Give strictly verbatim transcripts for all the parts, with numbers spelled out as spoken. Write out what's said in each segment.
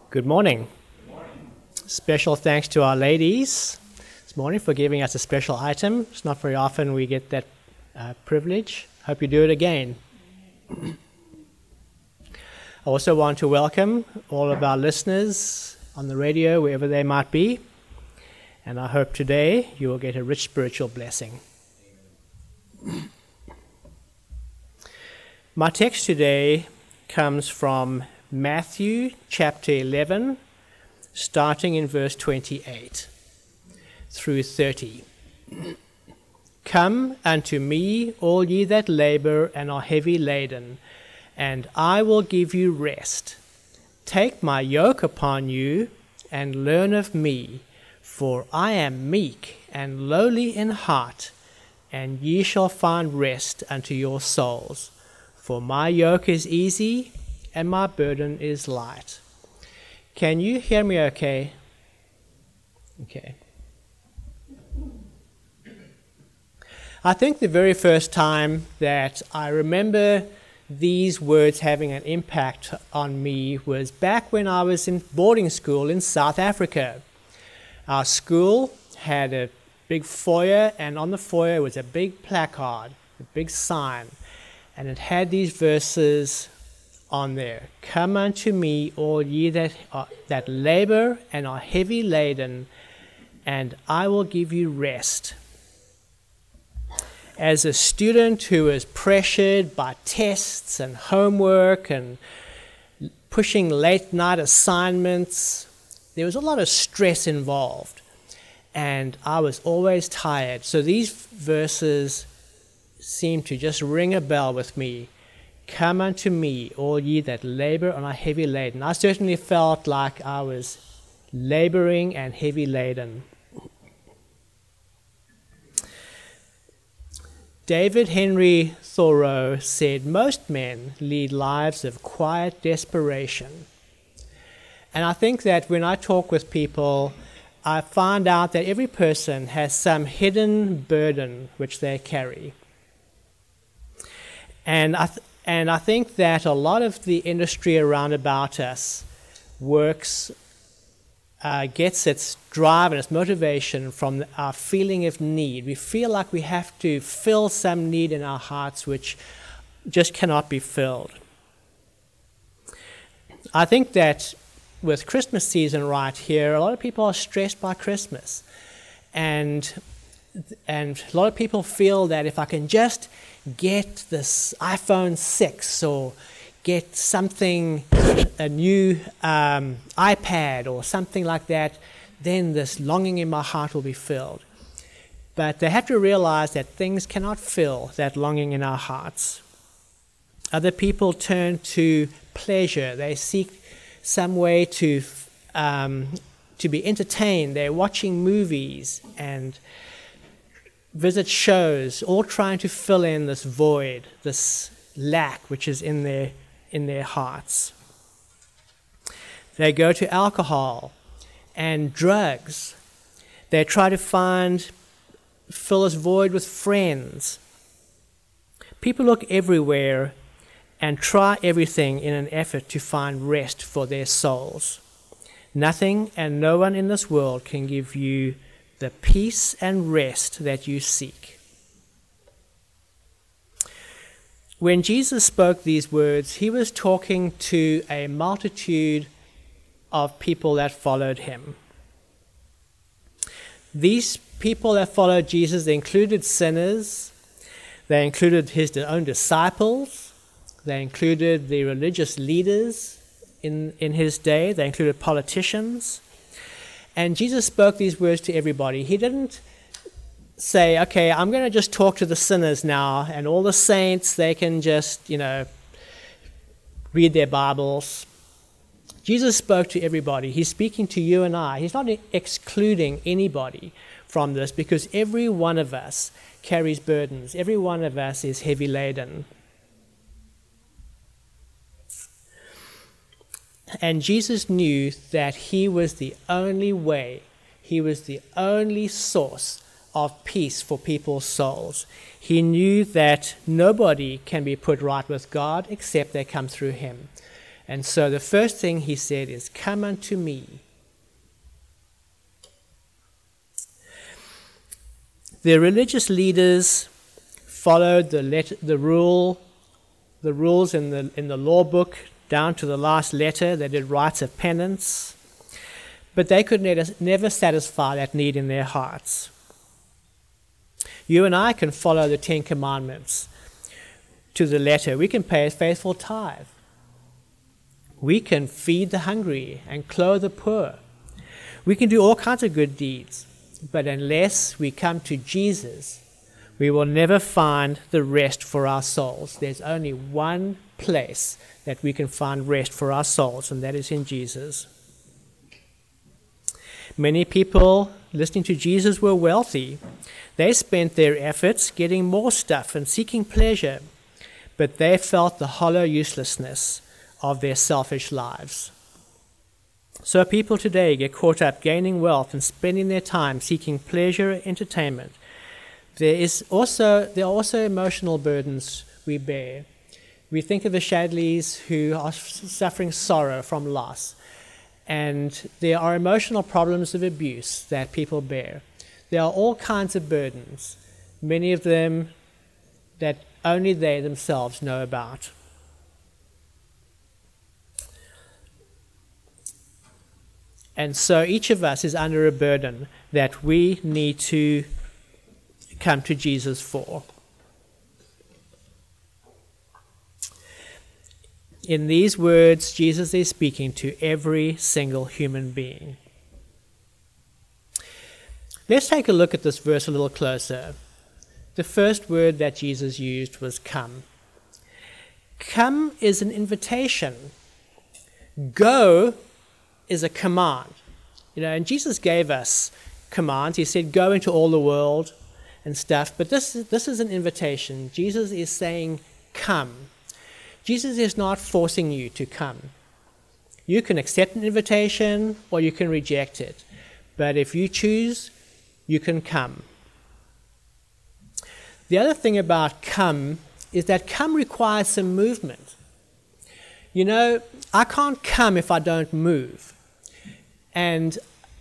Good morning. Good morning. Special thanks to our ladies this morning for giving us a special item. It's not very often we get that uh, privilege. Hope you do it again. I also want to welcome all of our listeners on the radio, wherever they might be. And I hope today you will get a rich spiritual blessing. My text today comes from Matthew chapter eleven, starting in verse twenty-eight through thirty. Come unto me, all ye that labor and are heavy laden, and I will give you rest. Take my yoke upon you, and learn of me, for I am meek and lowly in heart, and ye shall find rest unto your souls. For my yoke is easy, and my burden is light. Can you hear me okay? Okay. I think the very first time that I remember these words having an impact on me was back when I was in boarding school in South Africa. Our school had a big foyer, and on the foyer was a big placard, a big sign, and it had these verses on there. Come unto me, all ye that are, that labor and are heavy laden, and I will give you rest. As a student who was pressured by tests and homework and pushing late night assignments, there was a lot of stress involved, and I was always tired. So these verses seemed to just ring a bell with me. Come unto me, all ye that labor and are heavy laden. I certainly felt like I was laboring and heavy laden. David Henry Thoreau said, most men lead lives of quiet desperation. And I think that when I talk with people, I find out that every person has some hidden burden which they carry. And I th- And I think that a lot of the industry around about us works, uh, gets its drive and its motivation from our feeling of need. We feel like we have to fill some need in our hearts which just cannot be filled. I think that with Christmas season right here, a lot of people are stressed by Christmas. And, and a lot of people feel that if I can just get this iPhone six or get something, a new um, iPad or something like that, then this longing in my heart will be filled. But they have to realize that things cannot fill that longing in our hearts. Other people turn to pleasure. They seek some way to um, to be entertained. They're watching movies and visit shows, all trying to fill in this void, this lack which is in their in their hearts. They go to alcohol and drugs. They try to find, fill this void with friends. People look everywhere and try everything in an effort to find rest for their souls. Nothing and no one in this world can give you the peace and rest that you seek. When Jesus spoke these words, he was talking to a multitude of people that followed him. These people that followed Jesus, they included sinners, they included his own disciples, they included the religious leaders in, in his day, they included politicians. And Jesus spoke these words to everybody. He didn't say, okay, I'm going to just talk to the sinners now, and all the saints, they can just, you know, read their Bibles. Jesus spoke to everybody. He's speaking to you and I. He's not excluding anybody from this, because every one of us carries burdens. Every one of us is heavy laden. And Jesus knew that he was the only way, he was the only source of peace for people's souls. He knew that nobody can be put right with God except they come through him. And so the first thing he said is, "Come unto me." The religious leaders followed the let- the rule, the rules in the in the law book down to the last letter. They did rites of penance, but they could never, never satisfy that need in their hearts. You and I can follow the Ten Commandments to the letter. We can pay a faithful tithe. We can feed the hungry and clothe the poor. We can do all kinds of good deeds. But unless we come to Jesus, we will never find the rest for our souls. There's only one place that we can find rest for our souls, and that is in Jesus. Many people listening to Jesus were wealthy. They spent their efforts getting more stuff and seeking pleasure, but they felt the hollow uselessness of their selfish lives. So people today get caught up gaining wealth and spending their time seeking pleasure and entertainment. There is also there are also emotional burdens we bear. We think of the Shadleys who are suffering sorrow from loss, and there are emotional problems of abuse that people bear. There are all kinds of burdens, many of them that only they themselves know about. And so each of us is under a burden that we need to come to Jesus for. In these words, Jesus is speaking to every single human being. Let's take a look at this verse a little closer. The first word that Jesus used was come. Come is an invitation. Go is a command. You know, and Jesus gave us commands. He said, go into all the world and stuff. But this, this is an invitation. Jesus is saying, come. Jesus is not forcing you to come. You can accept an invitation or you can reject it. But if you choose, you can come. The other thing about come is that come requires some movement. You know, I can't come if I don't move. And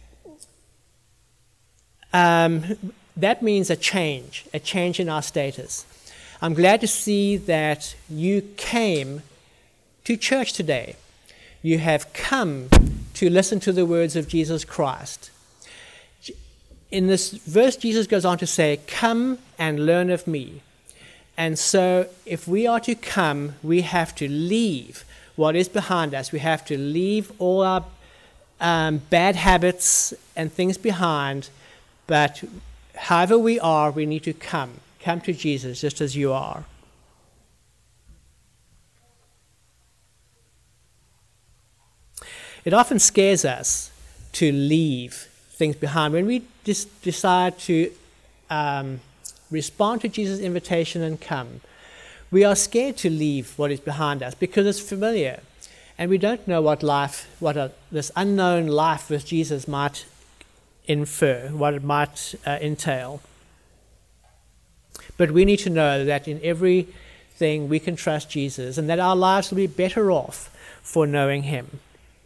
um, that means a change, a change in our status. I'm glad to see that you came to church today. You have come to listen to the words of Jesus Christ. In this verse, Jesus goes on to say, come and learn of me. And so if we are to come, we have to leave what is behind us. We have to leave all our um, bad habits and things behind. But however we are, we need to come. Come to Jesus just as you are. It often scares us to leave things behind. When we just decide to um, respond to Jesus' invitation and come, we are scared to leave what is behind us because it's familiar. And we don't know what life, what a, this unknown life with Jesus might infer, what it might uh, entail. But we need to know that in everything we can trust Jesus and that our lives will be better off for knowing him.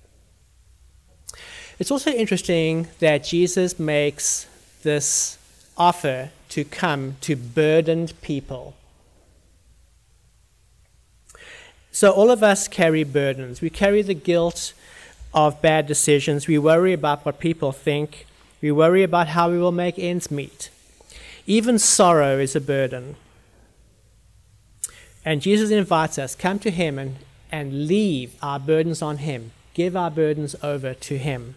It's also interesting that Jesus makes this offer to come to burdened people. So all of us carry burdens. We carry the guilt of bad decisions. We worry about what people think. We worry about how we will make ends meet. Even sorrow is a burden. And Jesus invites us, come to him and, and leave our burdens on him. Give our burdens over to him.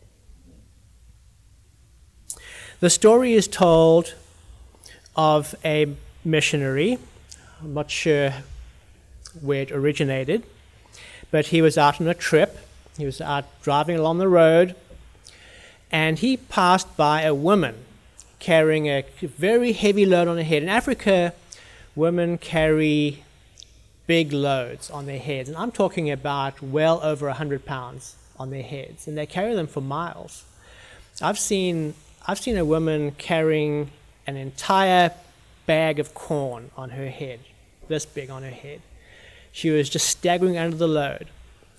The story is told of a missionary. I'm not sure where it originated, but he was out on a trip. He was out driving along the road, and he passed by a woman carrying a very heavy load on her head. In Africa, women carry big loads on their heads, and I'm talking about well over one hundred pounds on their heads, and they carry them for miles. I've seen I've seen a woman carrying an entire bag of corn on her head, this big on her head. She was just staggering under the load.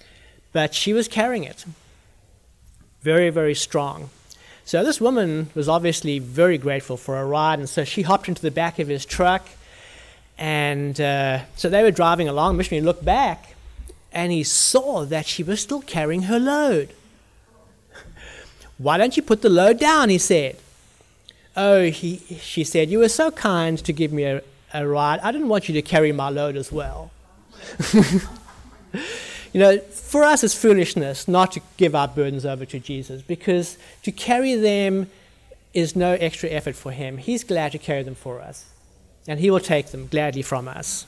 but she was carrying it. Very, very strong. So this woman was obviously very grateful for a ride, and so she hopped into the back of his truck, and uh, so they were driving along. The missionary looked back, and he saw that she was still carrying her load. "Why don't you put the load down?" he said. "Oh," he, she said, "you were so kind to give me a, a ride. I didn't want you to carry my load as well." You know, for us it's foolishness not to give our burdens over to Jesus, because to carry them is no extra effort for him. He's glad to carry them for us, and he will take them gladly from us.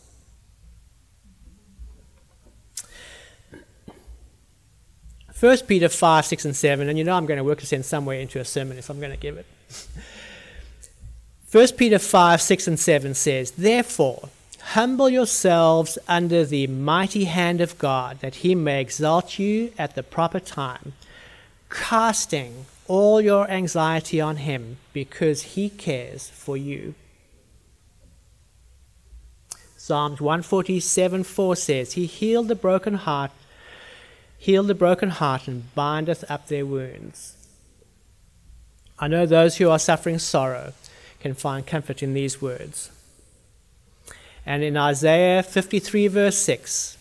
First Peter five, six, and seven, and you know I'm going to work this in somewhere into a sermon if I'm going to give it. First Peter five, six, and seven says, "Therefore, humble yourselves under the mighty hand of God, that he may exalt you at the proper time, casting all your anxiety on him, because he cares for you." Psalms one forty-seven, four says, "He healed the broken heart, healed the broken heart, and bindeth up their wounds." I know those who are suffering sorrow can find comfort in these words. And in Isaiah fifty-three, verse six,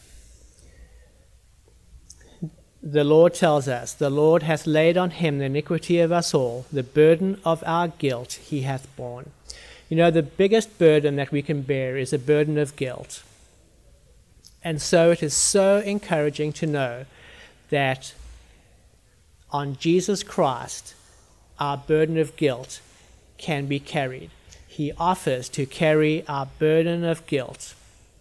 the Lord tells us, "The Lord hath laid on him the iniquity of us all, the burden of our guilt he hath borne." You know, the biggest burden that we can bear is a burden of guilt. And so it is so encouraging to know that on Jesus Christ, our burden of guilt can be carried. He offers to carry our burden of guilt.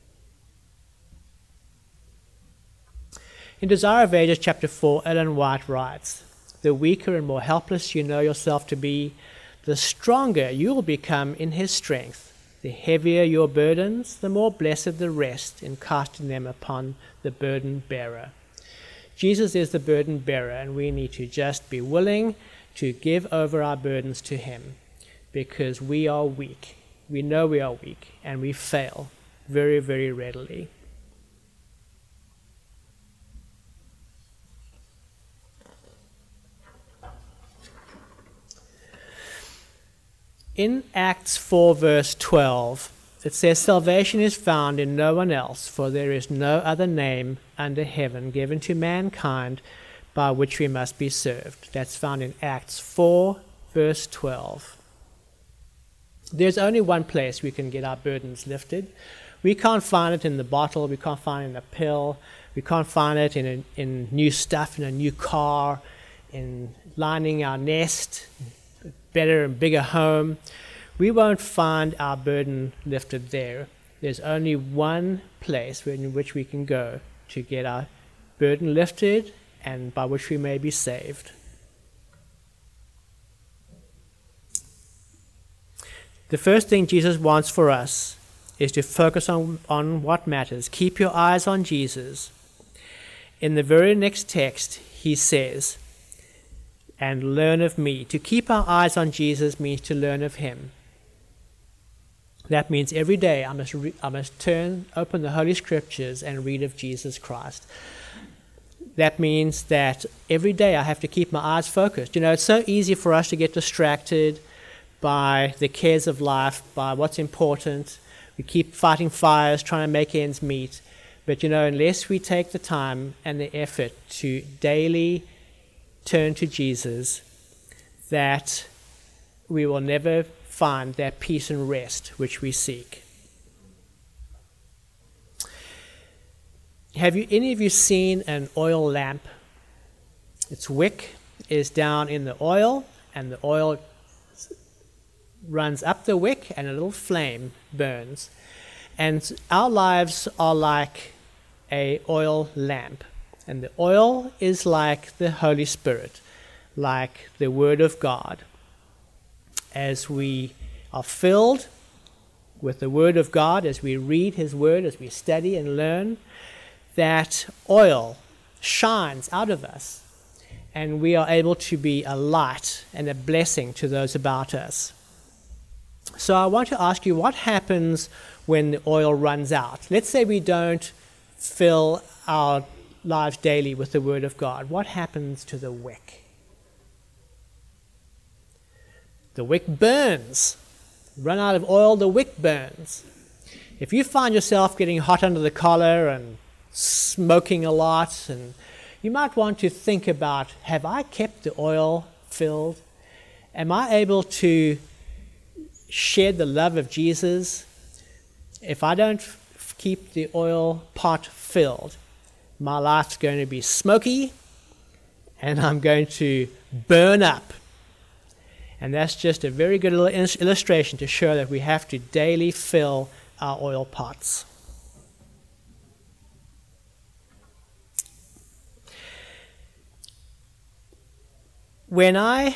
In Desire of Ages, chapter four, Ellen White writes, "The weaker and more helpless you know yourself to be, the stronger you will become in his strength. The heavier your burdens, the more blessed the rest in casting them upon the burden bearer." Jesus is the burden bearer, and we need to just be willing to give over our burdens to him, because we are weak. We know we are weak, and we fail very, very readily. In Acts four, verse twelve, it says, "Salvation is found in no one else, for there is no other name under heaven given to mankind by which we must be served." That's found in Acts four, verse twelve. There's only one place we can get our burdens lifted. We can't find it in the bottle. We can't find it in a pill. We can't find it in, a, in new stuff, in a new car, in lining our nest, better and bigger home. We won't find our burden lifted there. There's only one place in which we can go to get our burden lifted and by which we may be saved. The first thing Jesus wants for us is to focus on, on what matters. Keep your eyes on Jesus. In the very next text, he says, "And learn of me." To keep our eyes on Jesus means to learn of him. That means every day I must re- I must turn, open the Holy Scriptures and read of Jesus Christ. That means that every day I have to keep my eyes focused. You know, it's so easy for us to get distracted by the cares of life, by what's important. We keep fighting fires, trying to make ends meet. But, you know, unless we take the time and the effort to daily turn to Jesus, that we will never find that peace and rest which we seek. Have you any of you seen an oil lamp? Its wick is down in the oil, and the oil runs up the wick, and a little flame burns. And our lives are like a oil lamp. And the oil is like the Holy Spirit, like the Word of God. As we are filled with the Word of God, as we read His Word, as we study and learn, that oil shines out of us, and we are able to be a light and a blessing to those about us. So I want to ask you, what happens when the oil runs out? Let's say we don't fill our lives daily with the Word of God, what happens to the wick? The wick burns. Run out of oil, the wick burns. If you find yourself getting hot under the collar and smoking a lot, and you might want to think about, have I kept the oil filled? Am I able to share the love of Jesus? If I don't f- keep the oil pot filled, my life's going to be smoky and I'm going to burn up. And that's just a very good illustration to show that we have to daily fill our oil pots. When I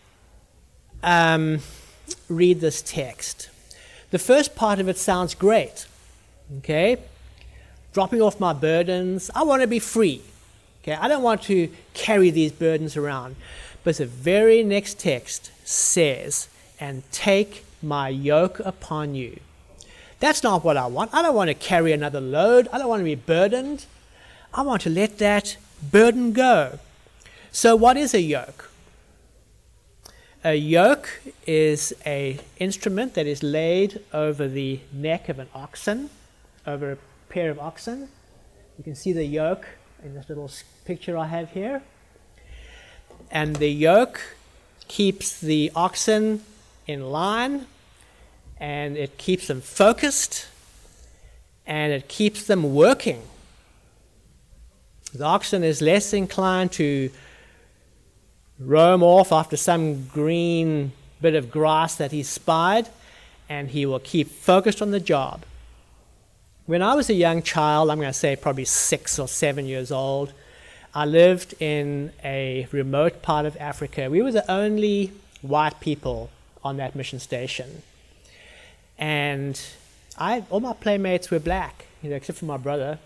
um, read this text, the first part of it sounds great. Okay? Dropping off my burdens. I want to be free. Okay? I don't want to carry these burdens around. But the very next text says, and take my yoke upon you. That's not what I want. I don't want to carry another load. I don't want to be burdened. I want to let that burden go. So what is a yoke? A yoke is an instrument that is laid over the neck of an oxen, over a pair of oxen. You can see the yoke in this little picture I have here. And the yoke keeps the oxen in line, and it keeps them focused, and it keeps them working. The oxen is less inclined to roam off after some green bit of grass that he spied, and he will keep focused on the job. When I was a young child, I'm going to say probably six or seven years old, I lived in a remote part of Africa. We were the only white people on that mission station. And I, all my playmates were black, you know, except for my brother.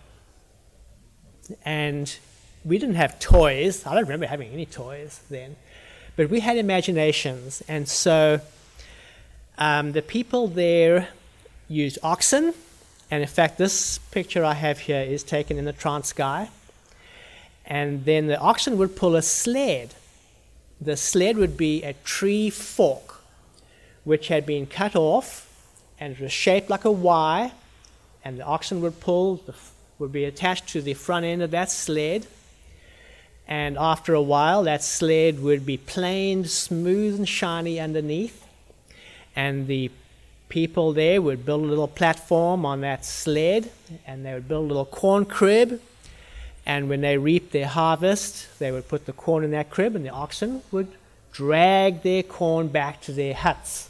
And we didn't have toys. I don't remember having any toys then. But we had imaginations. And so um, the people there used oxen. And in fact, this picture I have here is taken in the Transkei. And then the oxen would pull a sled. The sled would be a tree fork, which had been cut off, and it was shaped like a Y, and the oxen would pull, the, would be attached to the front end of that sled, and after a while, that sled would be planed, smooth and shiny underneath, and the people there would build a little platform on that sled, and they would build a little corn crib. And when they reaped their harvest, they would put the corn in that crib, and the oxen would drag their corn back to their huts.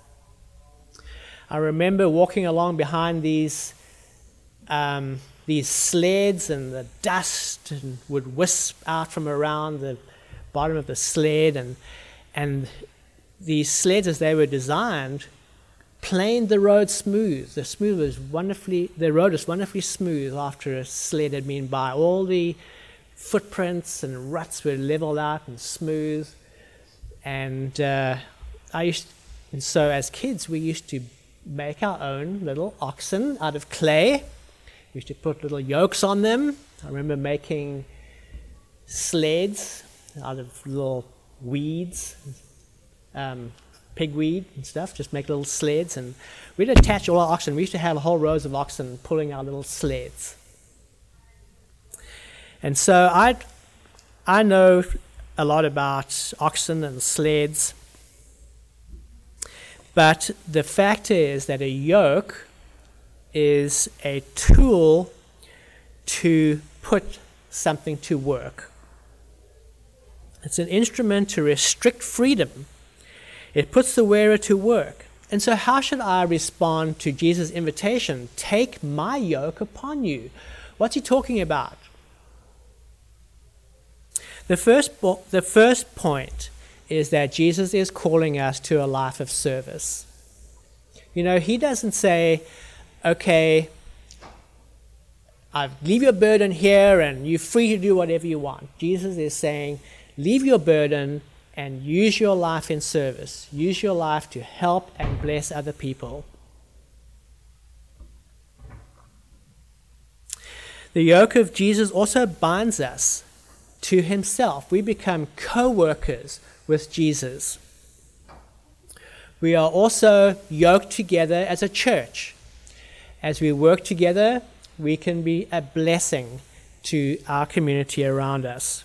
I remember walking along behind these um, these sleds, and the dust and would wisp out from around the bottom of the sled, and and these sleds, as they were designed, planed the road smooth. The smooth was wonderfully. The road was wonderfully smooth after a sled had been by. All the footprints and ruts were leveled out and smooth. And uh, I used, and so as kids, we used to make our own little oxen out of clay. We used to put little yokes on them. I remember making sleds out of little weeds. Um, pigweed and stuff, just make little sleds, and we'd attach all our oxen. We used to have whole rows of oxen pulling our little sleds. And so I I know a lot about oxen and sleds, but the fact is that a yoke is a tool to put something to work. It's an instrument to restrict freedom. It puts the wearer to work. And so how should I respond to Jesus' invitation? Take my yoke upon you. What's he talking about? The first, bo- the first point is that Jesus is calling us to a life of service. You know, he doesn't say, okay, I leave your burden here and you're free to do whatever you want. Jesus is saying, leave your burden and use your life in service. Use your life to help and bless other people. The yoke of Jesus also binds us to himself. We become co-workers with Jesus. We are also yoked together as a church. As we work together, we can be a blessing to our community around us.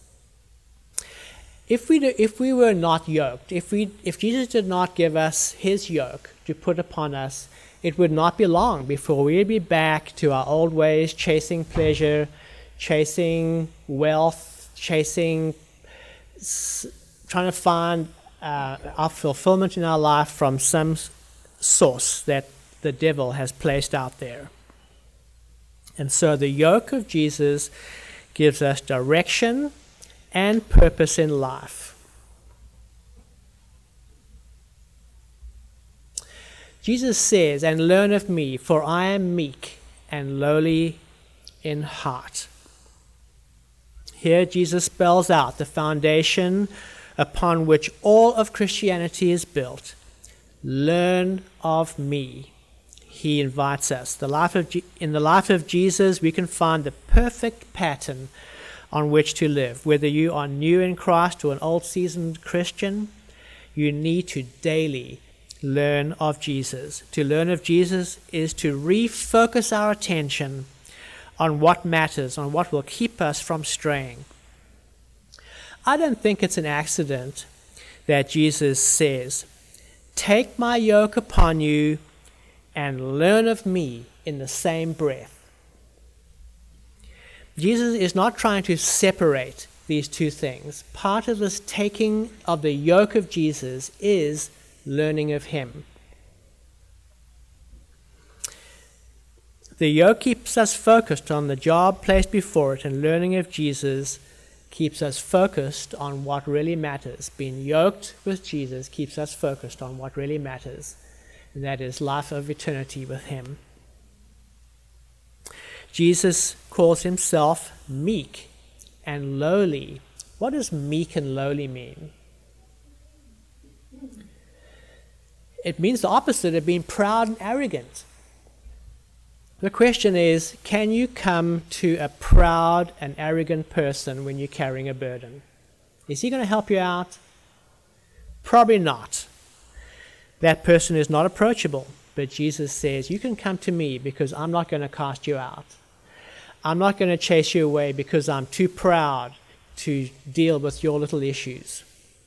If we do, if we were not yoked, if we if Jesus did not give us his yoke to put upon us, it would not be long before we'd be back to our old ways, chasing pleasure, chasing wealth, chasing, trying to find uh, our fulfillment in our life from some source that the devil has placed out there. And so the yoke of Jesus gives us direction and purpose in life. Jesus says, "And learn of me, for I am meek and lowly in heart." Here Jesus spells out the foundation upon which all of Christianity is built. Learn of me. He invites us. The life of Je- in the life of Jesus, we can find the perfect pattern on which to live. Whether you are new in Christ or an old seasoned Christian, you need to daily learn of Jesus. To learn of Jesus is to refocus our attention on what matters, on what will keep us from straying. I don't think it's an accident that Jesus says, "Take my yoke upon you and learn of me," in the same breath. Jesus is not trying to separate these two things. Part of this taking of the yoke of Jesus is learning of him. The yoke keeps us focused on the job placed before it, and learning of Jesus keeps us focused on what really matters. Being yoked with Jesus keeps us focused on what really matters, and that is life of eternity with him. Jesus calls himself meek and lowly. What does meek and lowly mean? It means the opposite of being proud and arrogant. The question is, can you come to a proud and arrogant person when you're carrying a burden? Is he going to help you out? Probably not. That person is not approachable, but Jesus says, you can come to me because I'm not going to cast you out. I'm not going to chase you away because I'm too proud to deal with your little issues.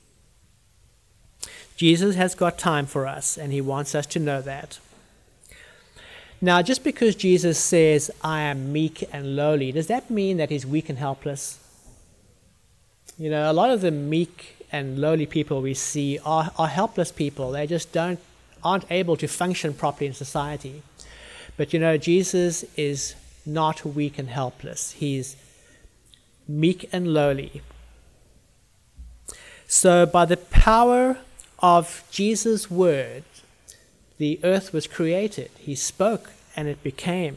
Jesus has got time for us, and he wants us to know that. Now, just because Jesus says, "I am meek and lowly," does that mean that he's weak and helpless? You know, a lot of the meek and lowly people we see are, are helpless people. They just don't aren't able to function properly in society. But you know, Jesus is not weak and helpless. He's meek and lowly. So by the power of Jesus' word, the earth was created. He spoke and it became.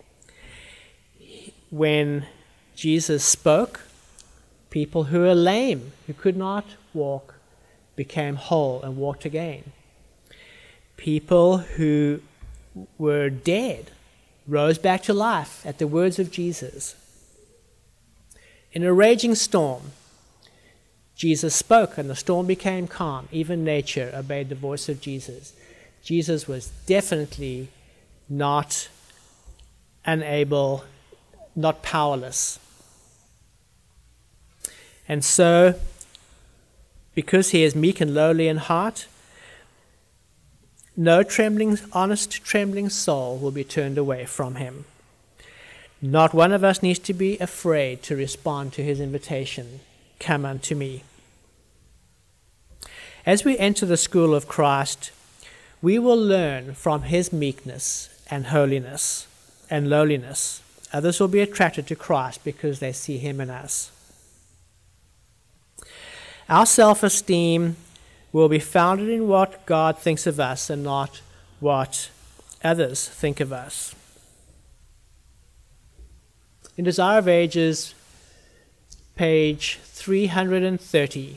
When Jesus spoke, people who were lame, who could not walk, became whole and walked again. People who were dead rose back to life at the words of Jesus. In a raging storm, Jesus spoke and the storm became calm. Even nature obeyed the voice of Jesus. Jesus was definitely not unable, not powerless. And so, because he is meek and lowly in heart, no trembling, honest, trembling soul will be turned away from him. Not one of us needs to be afraid to respond to his invitation, "Come unto me." As we enter the school of Christ, we will learn from his meekness and holiness and lowliness. Others will be attracted to Christ because they see him in us. Our self-esteem will be founded in what God thinks of us and not what others think of us. In Desire of Ages, page three hundred thirty,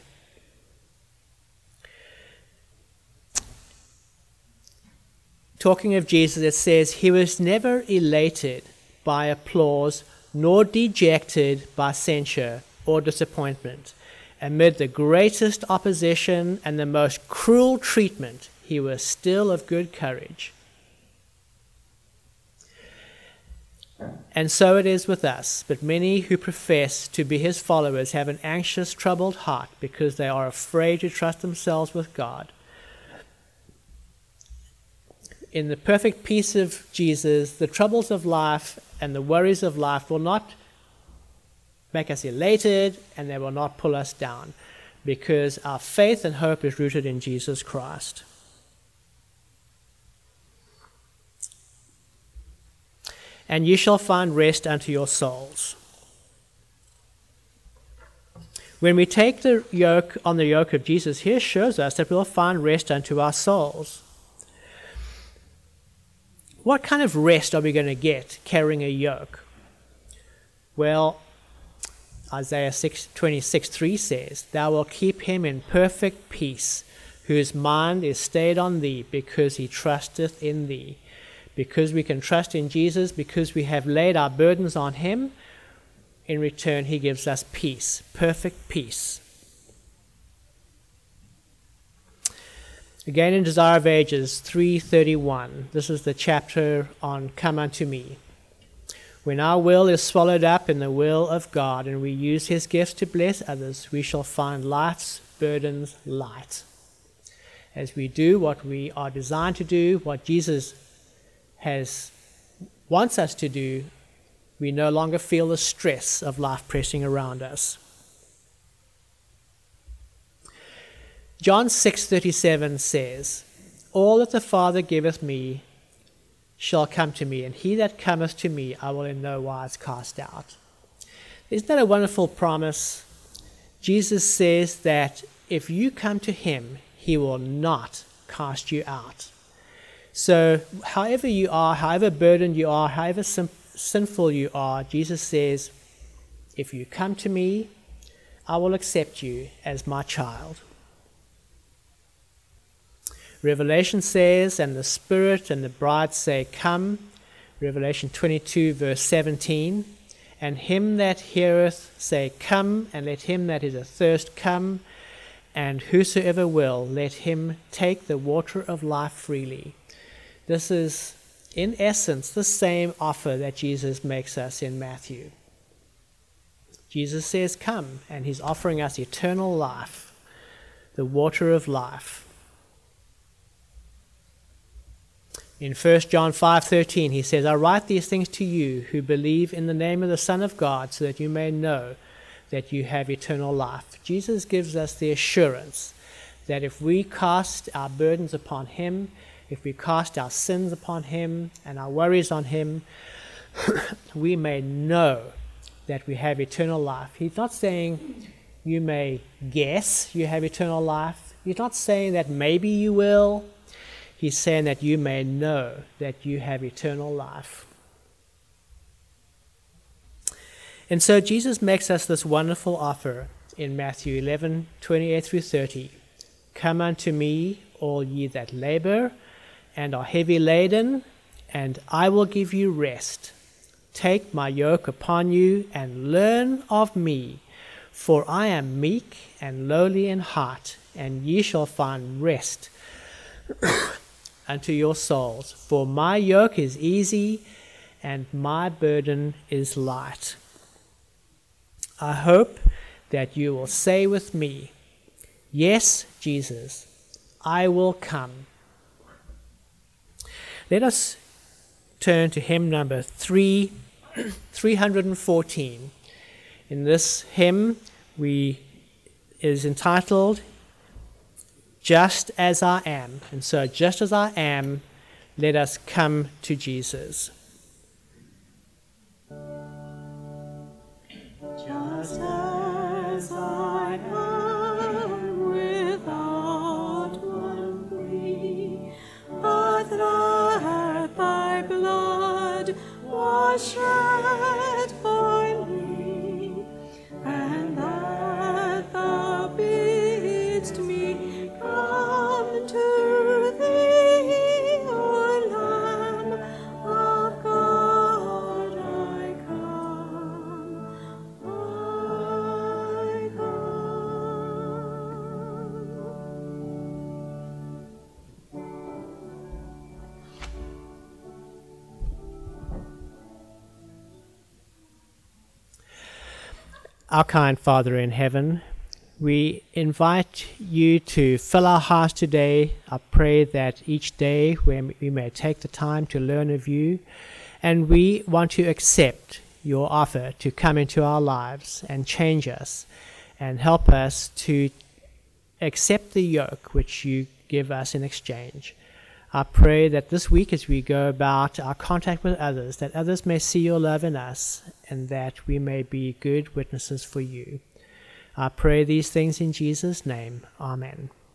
talking of Jesus, it says, "He was never elated by applause, nor dejected by censure or disappointment. Amid the greatest opposition and the most cruel treatment, he was still of good courage. And so it is with us. But many who profess to be his followers have an anxious, troubled heart because they are afraid to trust themselves with God. In the perfect peace of Jesus, the troubles of life and the worries of life will not make us elated, and they will not pull us down, because our faith and hope is rooted in Jesus Christ. And ye shall find rest unto your souls. When we take the yoke on the yoke of Jesus, here shows us that we'll find rest unto our souls. What kind of rest are we going to get carrying a yoke? Well, Isaiah twenty-six three says, Thou wilt keep him in perfect peace, whose mind is stayed on thee, because he trusteth in thee. Because we can trust in Jesus, because we have laid our burdens on him, in return he gives us peace, perfect peace. Again in Desire of Ages three thirty-one, this is the chapter on Come Unto Me. When our will is swallowed up in the will of God and we use his gifts to bless others, we shall find life's burdens light. As we do what we are designed to do, what Jesus has wants us to do, we no longer feel the stress of life pressing around us. John six thirty-seven says, All that the Father giveth me shall come to me, and he that cometh to me I will in no wise cast out. Isn't that a wonderful promise? Jesus says that if you come to him, he will not cast you out. So however you are, however burdened you are, however sim- sinful you are, Jesus says, if you come to me, I will accept you as my child. Revelation says, and the Spirit and the bride say, Come. Revelation twenty-two, verse seventeen. And him that heareth say, Come, and let him that is athirst come, and whosoever will, let him take the water of life freely. This is, in essence, the same offer that Jesus makes us in Matthew. Jesus says, Come, and he's offering us eternal life, the water of life. In First John five thirteen, he says, I write these things to you who believe in the name of the Son of God, so that you may know that you have eternal life. Jesus gives us the assurance that if we cast our burdens upon him, if we cast our sins upon him and our worries on him, we may know that we have eternal life. He's not saying you may guess you have eternal life. He's not saying that maybe you will. He's saying that you may know that you have eternal life. And so Jesus makes us this wonderful offer in Matthew eleven, twenty-eight through thirty. Come unto me, all ye that labor and are heavy laden, and I will give you rest. Take my yoke upon you and learn of me, for I am meek and lowly in heart, and ye shall find rest unto your souls. For my yoke is easy and my burden is light. I hope that you will say with me, Yes, Jesus, I will come. Let us turn to hymn number three, three hundred fourteen. In this hymn, we is entitled, Just as I am. And so, just as I am, let us come to Jesus. Just as I am, without one plea, but that thy blood was shed for me, and that thou bidst me come to thee, O Lamb of Our kind Father in heaven, we invite you to fill our hearts today. I pray that each day when we may take the time to learn of you, and we want to accept your offer to come into our lives and change us and help us to accept the yoke which you give us in exchange. I pray that this week as we go about our contact with others, that others may see your love in us and that we may be good witnesses for you. I pray these things in Jesus' name. Amen.